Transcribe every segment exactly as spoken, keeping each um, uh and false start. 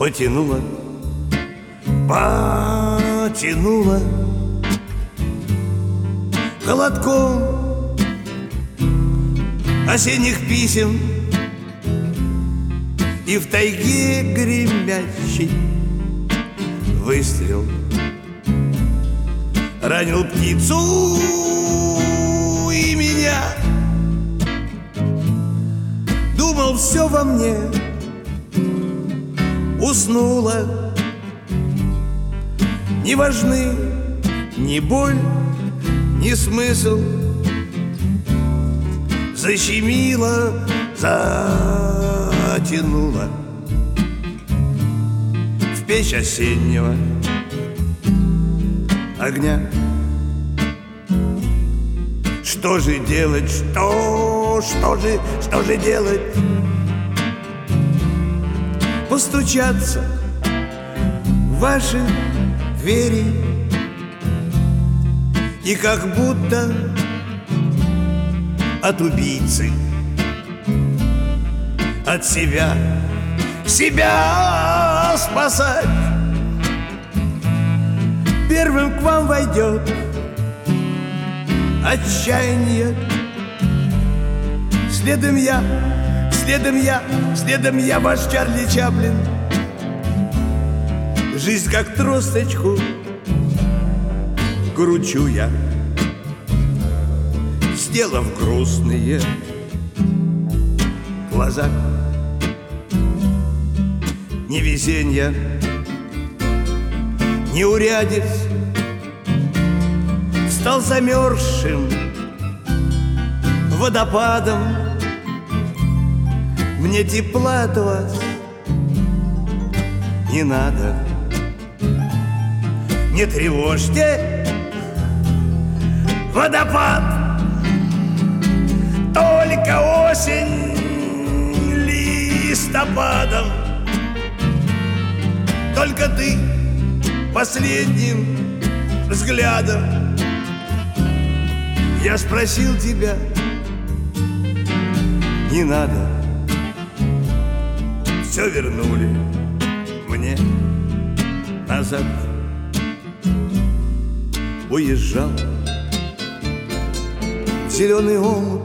Потянула, потянула холодком осенних писем, и в тайге гремящий выстрел ранил птицу и меня. Думал, все во мне уснула. Не важны ни боль, ни смысл. Защемила, затянула в печь осеннего огня. Что же делать, что, что же, что же делать? Постучаться в ваши двери и как будто от убийцы, от себя, себя спасать. Первым к вам войдет отчаяние, следом я, следом я, следом я, ваш Чарли Чаплин. Жизнь как тросточку кручу я, сделав грустные глаза. Невезенья, неурядиц стал замерзшим водопадом. Мне тепла от вас не надо. Не тревожьте водопад, только осень листопадом. Только ты последним взглядом я спросил тебя, не надо. Все вернули мне назад. Уезжал в зеленый омут,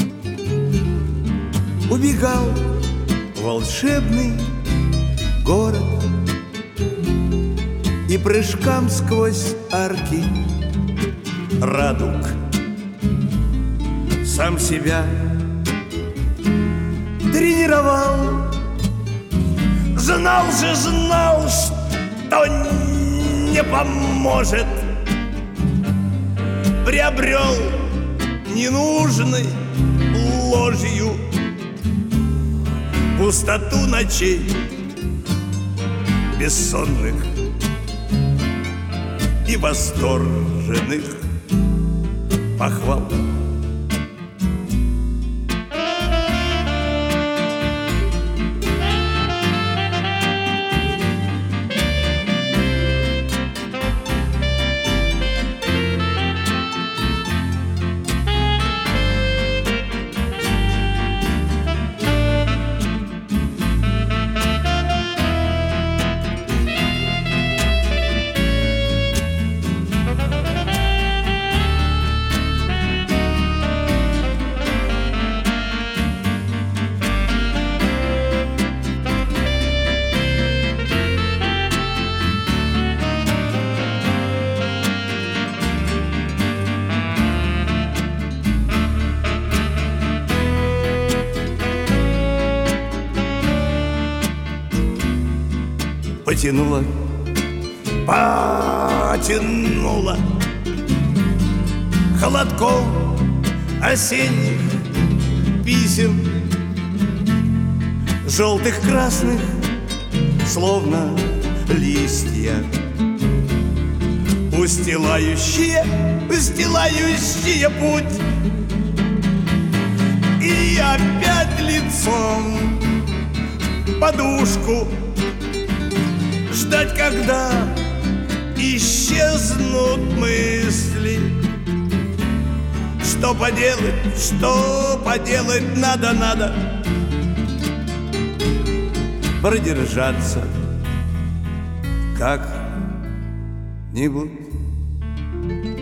убегал в волшебный город, и прыжкам сквозь арки радуг сам себя тренировал. Знал же, знал, что не поможет. Приобрел ненужной ложью пустоту ночей бессонных и восторженных похвал. Потянула, потянула холодком осенних писем, желтых, красных, словно листья, устилающие, устилающие путь. И опять лицом подушку ждать, когда исчезнут мысли. Что поделать, что поделать, надо, надо продержаться как-нибудь.